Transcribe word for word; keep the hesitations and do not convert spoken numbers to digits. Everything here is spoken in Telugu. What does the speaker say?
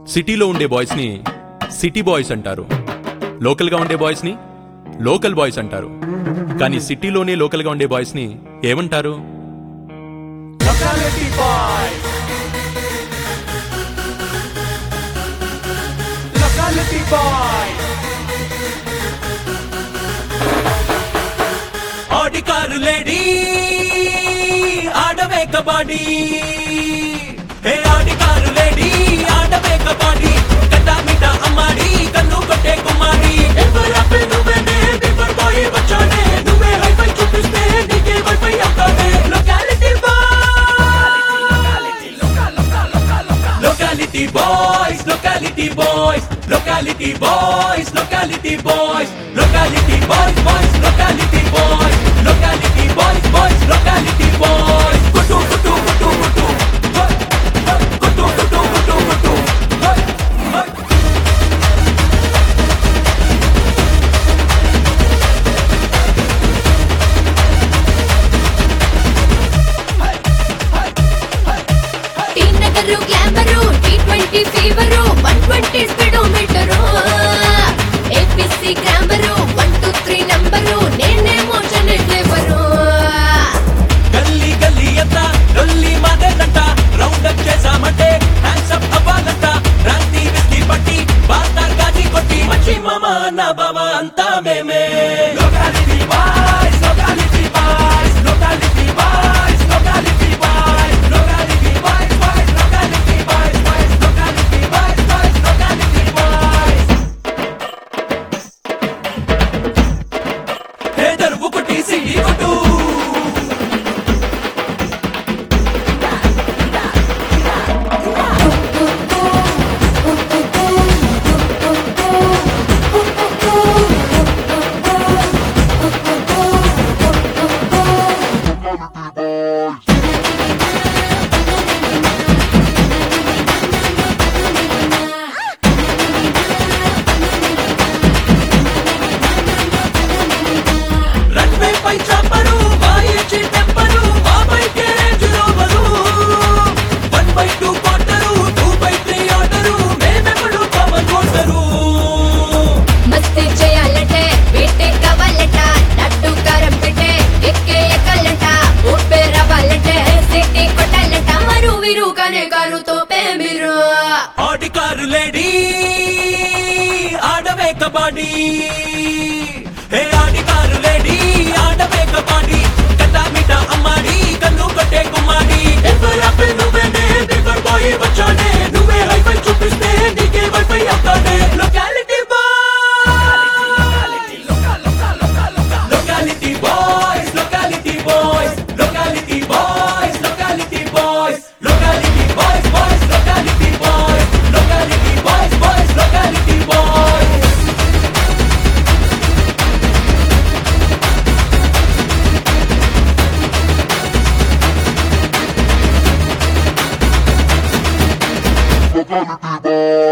సిటీలో ఉండే బాయ్స్ ని సిటీ బాయ్స్ అంటారు, లోకల్ గా ఉండే బాయ్స్ ని లోకల్ బాయ్స్ అంటారు. కానీ సిటీలోనే లోకల్ గా ఉండే బాయ్స్ ని ఏమంటారు? Locality boys. Locality boys. Audi car lady ఆడవే కబడ్డీ, హే ఆడి కారు లేడీ ఆడవే కబడ్డీ, కట్టా మిఠా అమ్మాడి కన్ను కొట్టే కుమారి, ఎవరు అప్పే నువ్వేనే బిఫర్ బాయ్ వచ్చానే, నువ్వే హైఫై చూపిస్తే నీకే వైఫై అవుతానే. Locality Locality boys, locality boys, locality boys, locality boys, locality boys, boys, locality boys, locality boys, boys, locality boys. Kutu kutu kutu kutu, kutu kutu kutu kutu. T Nagar glamour T twenty fever one twenty speedometer APC grammar one two three number నేనేమో చెన్నై ఫ్లేవరు. గల్లీ గల్లీ అంతా లొల్లి మాదేనంట, రౌండ్ అప్ చేసామంటే హ్యాండ్స్ అప్ అవ్వాలంట, రాంతి విస్కీ పట్టి బాతార్ గాజీ కొట్టి మచ్చి మామ నా బావ అంతా మేమే. Locality boys, locality boys, locality boys, locality boys, locality boys, boys, locality boys, boys, locality boys, boys, locality boys. హే దరువు కొట్టి సిడి కొట్టు, రన్వే పై చాపరు వాయిచి టెంపరు బాబై కేరేజ్ rover, one by two quarter two by three order మేమెప్పుడు పవన్ కోటరు. మస్తీ చేయాలంటే వీటే కావాలంట, నట్టు కారం పెట్టే ఎక్కే ఎక్కాలంట, ఊపే రావాలంటే సిటీ కొట్టాలంట, మరు విరుగానే కారుతో పేమిరు. ఆడి కారు లేడీ ఆడవే కబడ్డీ, హే ఆడి కారు లేడీ ఆడవే కబడ్డీ, కట్టా మిఠా అమ్మాడి కన్ను కొట్టే కుమారి, ఎవరు అప్పే నువ్వేనే బిఫర్ బాయ్ వచ్చానే, నువ్వే హైఫై చూపిస్తే నీకే వైఫై అవుతానే. Locality Locality boys, locality boys, locality boys, locality boys, locality boys, boys, locality boys, locality boys, boys, locality boys. Locality boy.